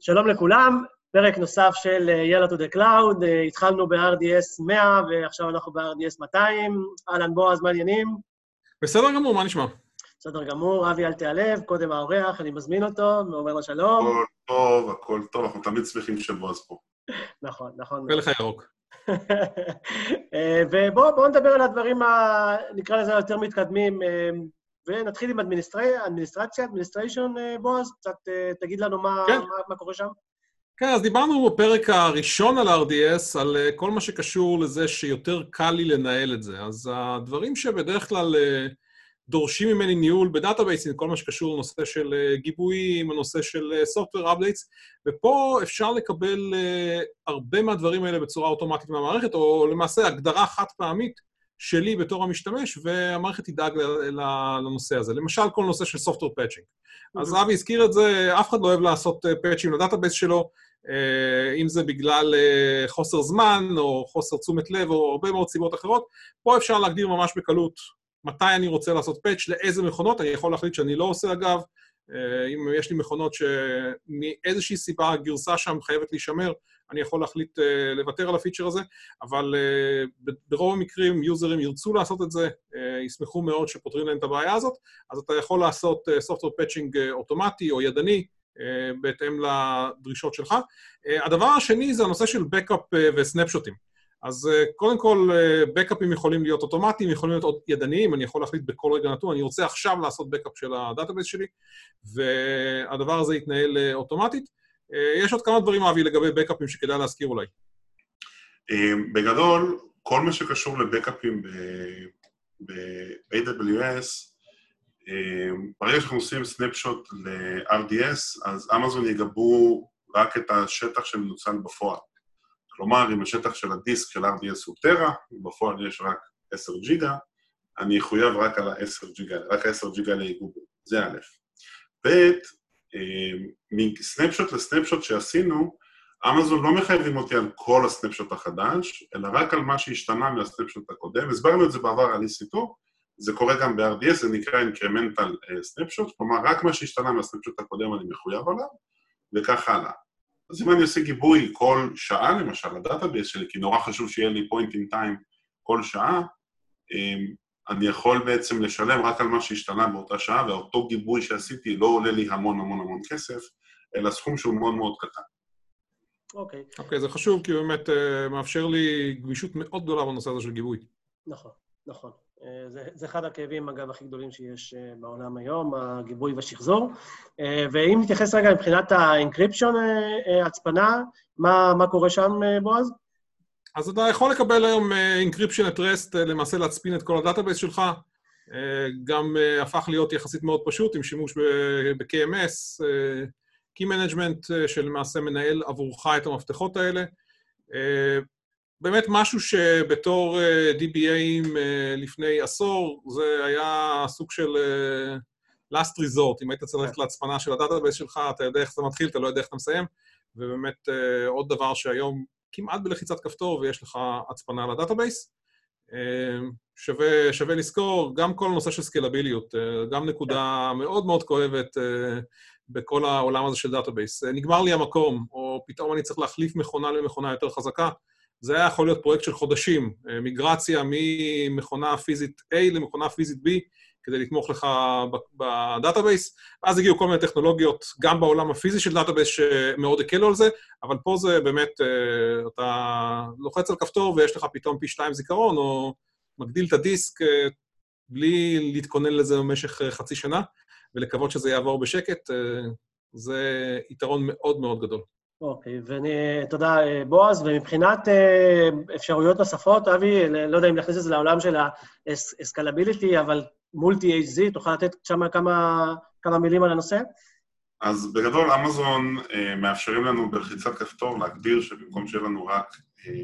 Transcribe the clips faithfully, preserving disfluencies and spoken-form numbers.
שלום לכולם, פרק נוסף של יאללה to the cloud, התחלנו ב-אר די אס מאה ועכשיו אנחנו ב-אר די אס מאתיים. אהלן בועז, מה העניינים? בסדר גמור, מה נשמע? בסדר גמור, אבי אל תיעלב, קודם האורח, אני מזמין אותו, ואומר לו שלום. הכל טוב, הכל טוב, אנחנו תמיד שמחים שבועז פה. נכון, נכון. פלח הירוק. ובואו נדבר על הדברים, נקרא לזה יותר מתקדמים, ונתחיל עם אדמיניסטרציה, אדמיניסטריישן, בועז, קצת תגיד לנו מה, כן. מה, מה קורה שם. כן, אז דיברנו בפרק הראשון על אר די אס, על כל מה שקשור לזה שיותר קל לי לנהל את זה. אז הדברים שבדרך כלל דורשים ממני ניהול בדאטאבייסים, כל מה שקשור לנושא של גיבויים, הנושא של software updates, ופה אפשר לקבל הרבה מהדברים האלה בצורה אוטומטית מהמערכת, או למעשה הגדרה חד פעמית, שלי בתור המשתמש, והמערכת תדאג לנושא הזה. למשל, כל נושא של software patching. אז אבי הזכיר את זה, אף אחד לא אוהב לעשות patching לדאטאבייס שלו, אם זה בגלל חוסר זמן, או חוסר תשומת לב, או הרבה מאוד סיבות אחרות. פה אפשר להגדיר ממש בקלות מתי אני רוצה לעשות patch, לאיזה מכונות, אני יכול להחליט שאני לא עושה אגב, אם יש לי מכונות שמאיזושהי סיבה הגרסה שם חייבת להישמר, אני יכול להחליט uh, לוותר על הפיצ'ר הזה, אבל uh, ברוב המקרים יוזרים ירצו לעשות את זה, uh, ישמחו מאוד שפותרים להם את הבעיה הזאת, אז אתה יכול לעשות uh, software patching uh, אוטומטי או ידני, uh, בהתאם לדרישות שלך. Uh, הדבר השני זה הנושא של בקאפ uh, וסנפשוטים. אז uh, קודם כל, uh, בקאפים יכולים להיות אוטומטיים, יכולים להיות ידניים, אני יכול להחליט בכל רגע נתון, אני רוצה עכשיו לעשות בקאפ של הדאטאבייס שלי, והדבר הזה יתנהל uh, אוטומטית. יש עוד כמה דברים, אבי, לגבי בקאפים שכדאי להזכיר אולי. בגדול, כל מה שקשור לבקאפים ב-איי דאבליו אס, ברגע שאנחנו עושים סנפשוט ל-אר די אס, אז אמזון יגבו רק את השטח שמנוצל בפועל. כלומר, אם השטח של הדיסק של אר די אס הוא טרה, בפועל יש רק עשרה ג'יגה, אני אחויב רק על ה-עשרה ג'יגה, רק ה-עשרה ג'יגה ליגובו. זה א'. ב', מסנפשוט לסנפשוט שעשינו, אמזון לא מחייבים אותי על כל הסנפשוט החדש, אלא רק על מה שהשתנה מהסנפשוט הקודם. הסברנו את זה בעבר על אי סי טו, זה קורה גם ב-אר די אס, זה נקרא incremental snapshot, כלומר רק מה שהשתנה מהסנפשוט הקודם אני מחויב עליו, וכך הלאה. אז אם אני עושה גיבוי כל שעה, למשל, לדאטאבייס שלי, כי נורא חשוב שיהיה לי point in time כל שעה, אני יכול בעצם לשלם רק על מה שהשתנה באותה שעה, ואותו גיבוי שעשיתי לא עולה לי המון המון המון כסף, אלא סכום שהוא מאוד מאוד קטן. אוקיי. אוקיי, זה חשוב, כי באמת מאפשר לי גמישות מאוד גדולה בנושא הזה של גיבוי. נכון, נכון. זה, זה אחד הכאבים, אגב, הכי גדולים שיש בעולם היום, הגיבוי והשחזור. ואם נתייחס רגע מבחינת האנקריפשן, הצפנה, מה, מה קורה שם, בועז? אז אתה יכול לקבל היום encryption at rest, למעשה להצפין את כל הדאטאבייס שלך, גם הפך להיות יחסית מאוד פשוט, עם שימוש ב-קיי אם אס, Key Management, שלמעשה מנהל עבורך את המפתחות האלה. באמת משהו שבתור די בי איי לפני עשור, זה היה סוג של last resort, אם היית צריך ללכת להצפנה של הדאטאבייס שלך, אתה יודע איך אתה מתחיל, אתה לא יודע איך אתה מסיים, ובאמת עוד דבר שהיום כמעט בלחיצת כפתור, ויש לך הצפנה לדאטאבייס. שווה, שווה לזכור, גם כל נושא של סקלביליות, גם נקודה מאוד מאוד כואבת בכל העולם הזה של דאטאבייס. נגמר לי המקום, או פתאום אני צריך להחליף מכונה למכונה יותר חזקה, זה היה יכול להיות פרויקט של חודשים, מיגרציה ממכונה פיזית A למכונה פיזית B, כדי לתמוך לך בדאטאבייס, ואז הגיעו כל מיני טכנולוגיות, גם בעולם הפיזי של דאטאבייס, שמאוד הקלו על זה, אבל פה זה באמת, אתה לוחץ על כפתור, ויש לך פתאום פי שתיים זיכרון, או מגדיל את הדיסק, בלי להתכונן לזה במשך חצי שנה, ולקוות שזה יעבור בשקט, זה יתרון מאוד מאוד גדול. אוקיי, ותודה בועז, ומבחינת אפשרויות נוספות, אבי, לא יודע אם נכניס את זה לעולם של ה-scalability, אבל מולטי-אייץ' זי, תוכל לתת שם כמה, כמה מילים על הנושא? אז בגדול, אמזון אה, מאפשרים לנו בלחיצת כפתור להגדיר שבמקום שיהיה לנו רק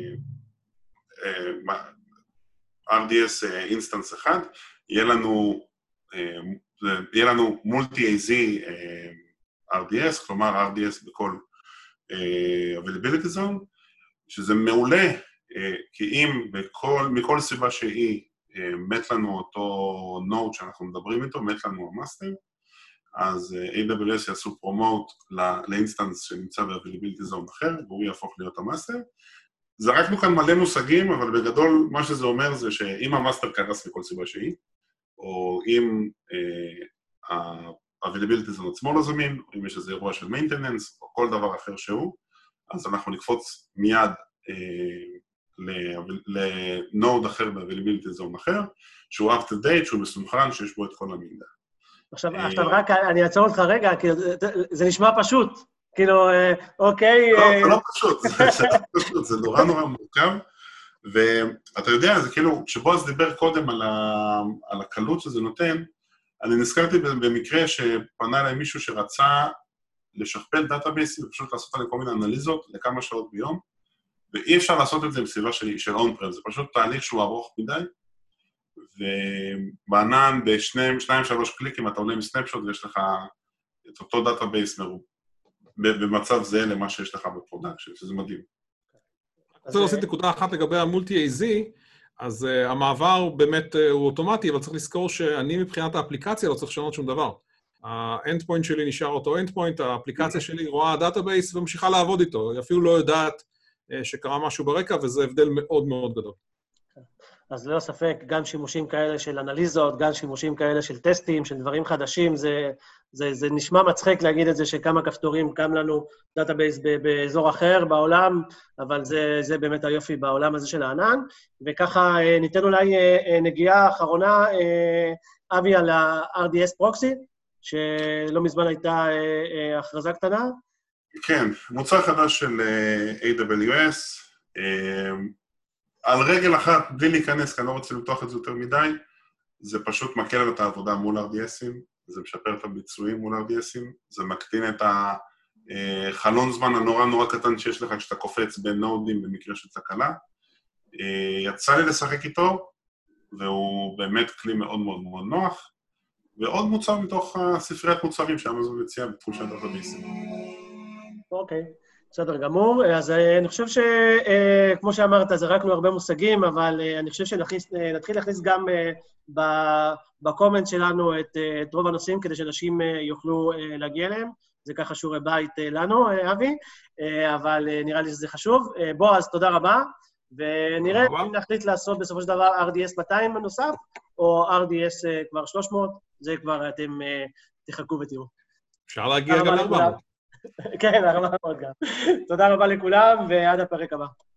אה, אה, אר די אס אינסטנס אחד, יהיה לנו, אה, יהיה לנו מולטי-אייץ' זי אה, אר די אס, כלומר אר די אס בכל אה, availability zone, שזה מעולה, אה, כי אם בכל, מכל סיבה שהיא, מת לנו אותו נוד שאנחנו מדברים איתו, מת לנו המאסטר, אז איי דאבליו אס יעשו פרומוט לאינסטנס שנמצא ב-Availability Zone אחר, והוא יהפוך להיות המאסטר. זרקנו כאן מלא מושגים, אבל בגדול מה שזה אומר זה שאם המאסטר קרס מכל סיבה שהיא, או אם אה, ה-Availability Zone עצמו לא זמין, או אם יש איזה אירוע של maintenance, או כל דבר אחר שהוא, אז אנחנו נקפוץ מיד אה, לנוד אחר ב-Availability Zone אחר, שהוא up to date, שהוא מסונכרן, שיש בו את כל המידע. עכשיו, עכשיו רק אני אעצור אותך רגע, כי זה נשמע פשוט. כאילו, אוקיי... לא, זה לא פשוט, זה לא פשוט, זה נורא נורא מורכב, ואתה יודע, זה כאילו, כשבועז דיבר קודם על הקלות שזה נותן, אני נזכרתי במקרה שפנה אליי מישהו שרצה לשכפל דאטאבייסים, ופשוט לעשות עליהם כל מיני אנליזות לכמה שעות ביום, ואי אפשר לעשות את זה בסביבה של און-פרם, זה פשוט תהליך שהוא ארוך מדי, ובענן בשניים, שניים, שלוש קליקים אתה עולה עם סנפשוט ויש לך את אותו דאטאבייס במצב זה למה שיש לך בפרודקשן, שזה מדהים. אני רוצה להוסיף נקודה אחת לגבי המולטי-איי זי, אז uh, המעבר באמת uh, הוא אוטומטי, אבל צריך לזכור שאני מבחינת האפליקציה לא צריך לשנות שום דבר. האנד פוינט שלי נשאר אותו אנד פוינט, האפליקציה שלי רואה דאטאבייס וממשיכה לעבוד איתו, היא אפילו לא יודעת uh, שקרה משהו ברקע, וזה הבדל מאוד מאוד גדול. אז ללא ספק, גם שימושים כאלה של אנליזות, גם שימושים כאלה של טסטים, של דברים חדשים, זה, זה, זה נשמע מצחיק להגיד את זה שכמה כפתורים קם לנו דאטאבייס באזור אחר בעולם, אבל זה, זה באמת היופי בעולם הזה של הענן. וככה ניתן אולי נגיעה אחרונה, אבי, על ה-אר די אס פרוקסי, שלא מזמן הייתה הכרזה קטנה. כן, מוצר חדש של איי דאבליו אס, על רגל אחת, בלי להיכנס, כי אני לא רוצה לפתוח את זה יותר מדי, זה פשוט מקל את העבודה מול אר די אסים, זה משפר את הביצועים מול אר די אסים, זה מקטין את החלון זמן הנורא נורא קטן שיש לך כשאתה קופץ בין נודים במקרה של תקלה. יצא לי לשחק איתו, והוא באמת כלי מאוד מאוד מאוד נוח, ועוד מוצר מתוך הספריית מוצרים שאמזון מציע בתחום של דאטאבייסים. אוקיי. בסדר גמור, אז אני חושב שכמו שאמרת, זרקנו הרבה מושגים, אבל אני חושב שנתחיל להכניס גם בקומנט שלנו את, את רוב הנושאים, כדי שאנשים יוכלו להגיע אליהם. זה ככה שיעורי בית לנו, אבי, אבל נראה לי שזה חשוב. בועז, תודה רבה, ונראה אם נחליט לעשות בסופו של דבר אר די אס מאתיים נוסף, או אר די אס כבר שלוש מאות, זה כבר אתם תחכו ותראו. אפשר להגיע גם ל-ארבע מאות. כן, הרבה מאוד גם. תודה רבה לכולם, ועד הפרק הבא.